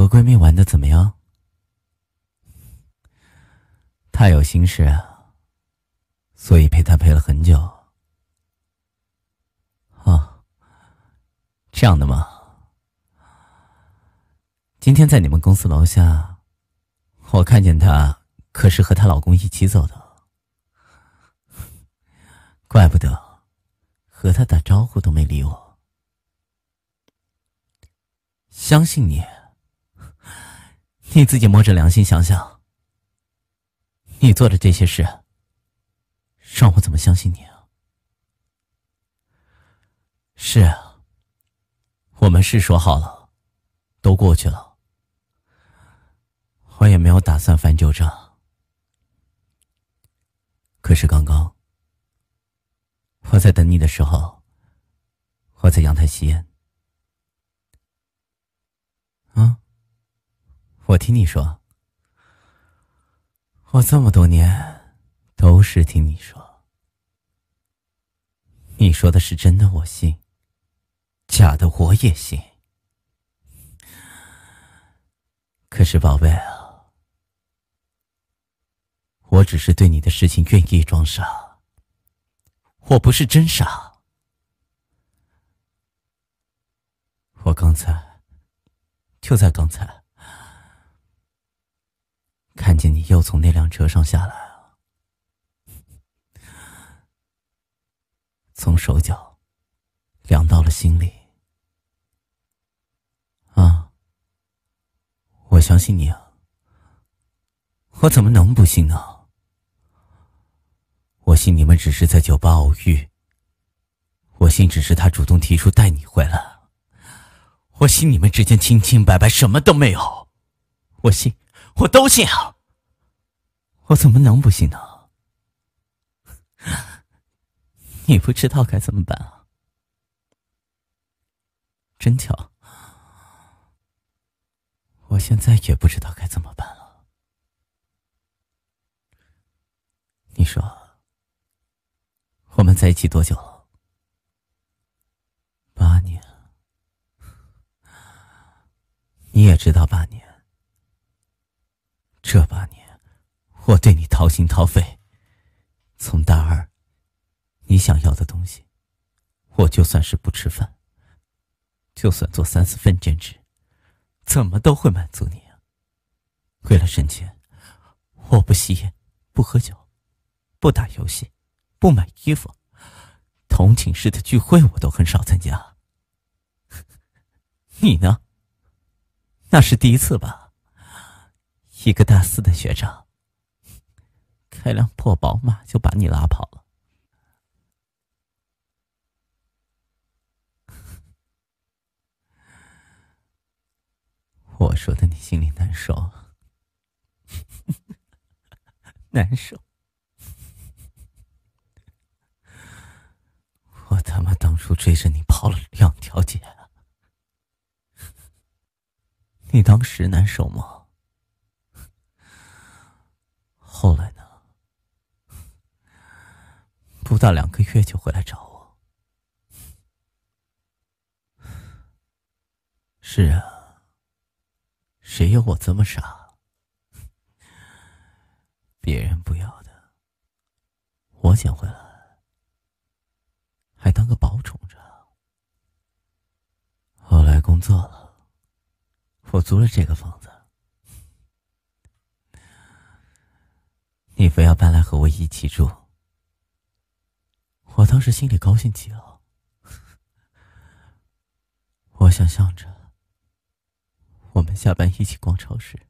和闺蜜玩得怎么样？她有心事啊，所以陪她陪了很久。哦，这样的吗？今天在你们公司楼下，我看见她可是和她老公一起走的，怪不得和她打招呼都没理我。相信你，你自己摸着良心想想，你做的这些事，让我怎么相信你啊？是啊，我们是说好了，都过去了，我也没有打算翻旧账。可是刚刚，我在等你的时候，我在阳台吸烟。我听你说，我这么多年都是听你说，你说的是真的我信，假的我也信。可是宝贝啊，我只是对你的事情愿意装傻，我不是真傻。我刚才，就在刚才，看见你又从那辆车上下来了，从手脚凉到了心里。我相信你啊，我怎么能不信呢？我信你们只是在酒吧偶遇，我信只是他主动提出带你回来，我信你们之间清清白白，什么都没有。我信，我都信啊！我怎么能不信呢？你不知道该怎么办啊？真巧，我现在也不知道该怎么办了。你说，我们在一起多久了？8年。你也知道8年。这8年，我对你掏心掏肺。从大二，你想要的东西，我就算是不吃饭，就算做3、4份兼职，怎么都会满足你啊。为了省钱，我不吸烟，不喝酒，不打游戏，不买衣服，同寝室的聚会我都很少参加。你呢？那是第一次吧？一个大4的学长，开辆破宝马就把你拉跑了。我说的你心里难受，难受。我他妈当初追着你跑了2条街，你当时难受吗？后来呢？不到2个月就回来找我。是啊，谁有我这么傻？别人不要的，我捡回来，还当个宝宠着。后来工作了，我租了这个房子，你非要搬来和我一起住，我当时心里高兴极了。我想象着我们下班一起逛超市，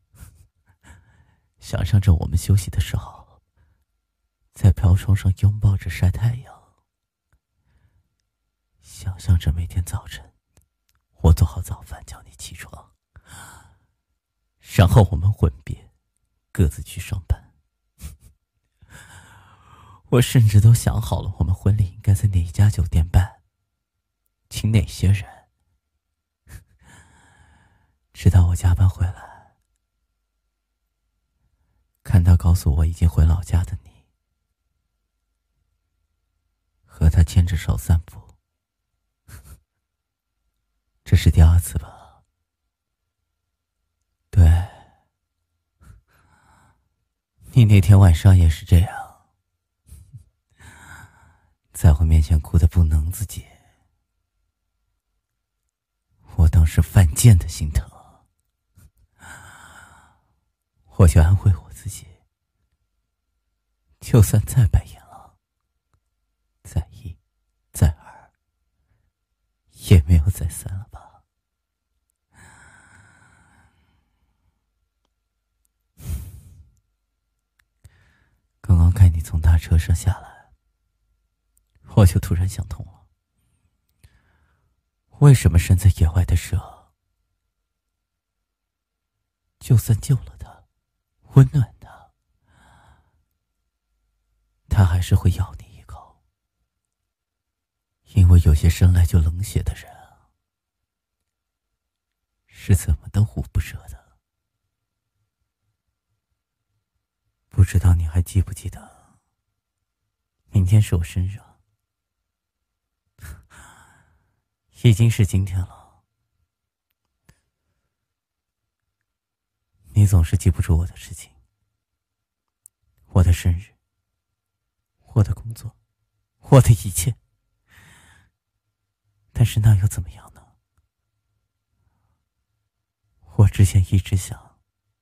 想象着我们休息的时候在飘窗上拥抱着晒太阳，想象着每天早晨我做好早饭叫你起床，然后我们吻别，各自去上班。我甚至都想好了我们婚礼应该在哪一家酒店办，请哪些人。直到我加班回来，看他告诉我已经回老家的你，和他牵着手散步。这是第2次吧？ 你那天晚上也是这样，在我面前哭得不能自己，我当时犯贱的心疼，我就安慰我自己，就算再白眼狼，再一再二，也没有再三了吧。刚刚看你从大车上下来，我就突然想通了，为什么身在野外的蛇，就算救了它，温暖它，它还是会咬你一口。因为有些生来就冷血的人啊，是怎么都捂不热的。不知道你还记不记得，明天是我生日啊，已经是今天了。你总是记不住我的事情，我的生日，我的工作，我的一切。但是那又怎么样呢？我之前一直想，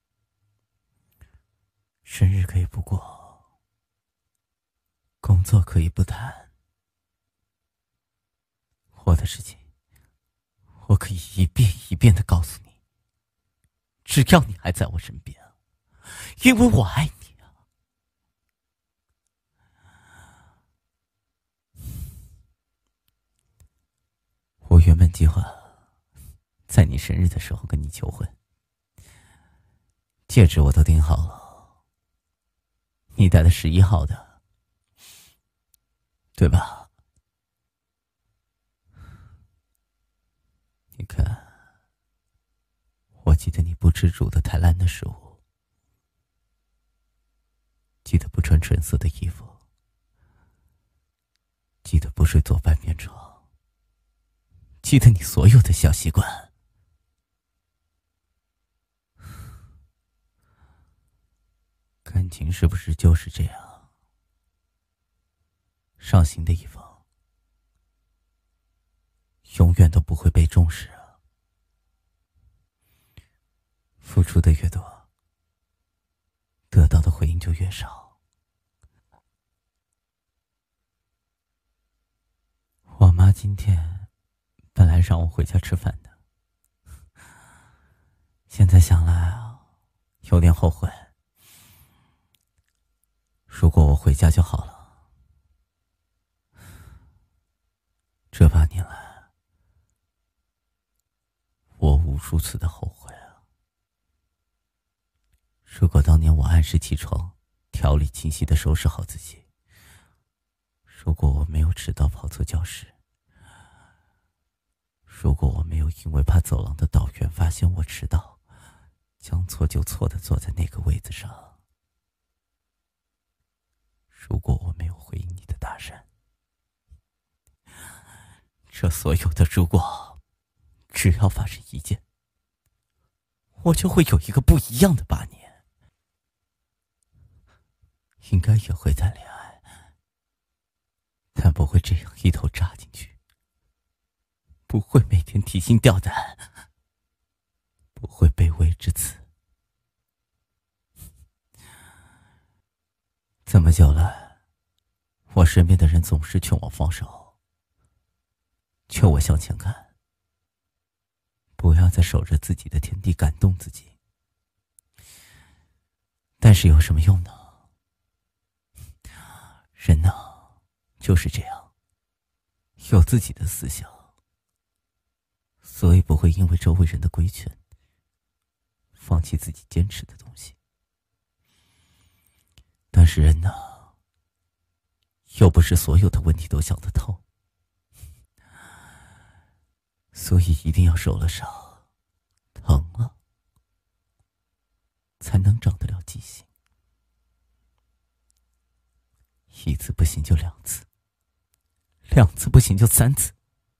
生日可以不过，工作可以不谈，我的事情我可以一遍一遍地告诉你，只要你还在我身边，因为我爱你啊。我原本计划在你生日的时候跟你求婚，戒指我都订好了，你戴的11号的，对吧？你看，我记得你不吃煮的太烂的食物，记得不穿纯色的衣服，记得不睡左半边床，记得你所有的小习惯。感情是不是就是这样？上心的一方永远都不会被重视啊，付出的越多，得到的回应就越少。我妈今天本来让我回家吃饭的，现在想来啊，有点后悔。如果我回家就好了。这8年来，我无数次的后悔啊。如果当年我按时起床，条理清晰的收拾好自己，如果我没有迟到跑错教室，如果我没有因为怕走廊的导员发现我迟到，将错就错的坐在那个位子上，如果我没有回应你的搭讪，这所有的如果，只要发生一件，我就会有一个不一样的8年。应该也会谈恋爱，但不会这样一头扎进去，不会每天提心吊胆，不会卑微至此。这么久了，我身边的人总是劝我放手，劝我向前看，不要再守着自己的天地感动自己。但是有什么用呢？人呢，就是这样，有自己的思想，所以不会因为周围人的规劝，放弃自己坚持的东西。但是人呢，又不是所有的问题都想得透，所以一定要受了伤，疼了，才能长得了记性。1次不行就2次，2次不行就3次，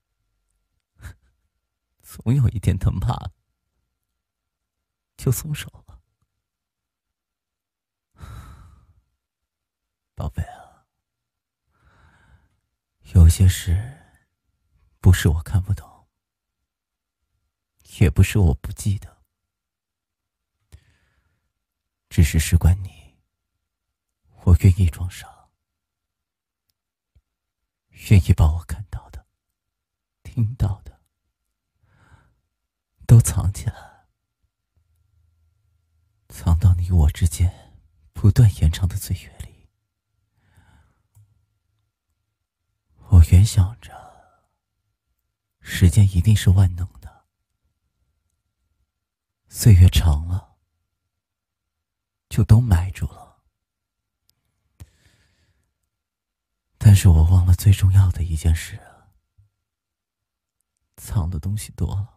总有一天疼怕了，就松手了。 宝贝啊，有些事不是我看不懂，也不是我不记得，只是事关你，我愿意装傻，愿意把我看到的、听到的都藏起来，藏到你我之间不断延长的岁月里。我原想着时间一定是万能的，岁月长了就都埋住了，但是我忘了最重要的一件事啊，藏的东西多了，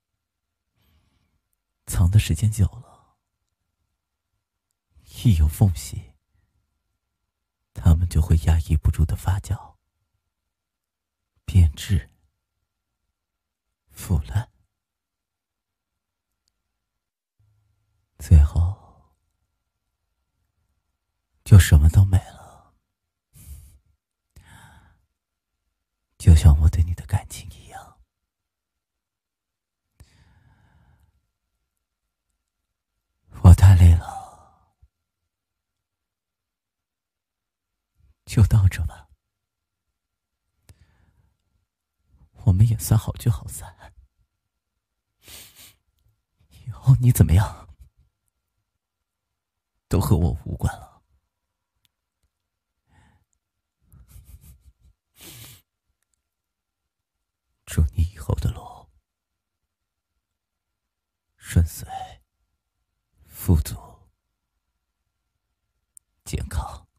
藏的时间久了，一有缝隙，它们就会压抑不住的发酵、变质、腐烂，最后就什么都没了，就像我对你的感情一样。我太累了，就到这吧，我们也算好聚好散，以后你怎么样都和我无关了。祝你以后的路顺遂、富足、健康。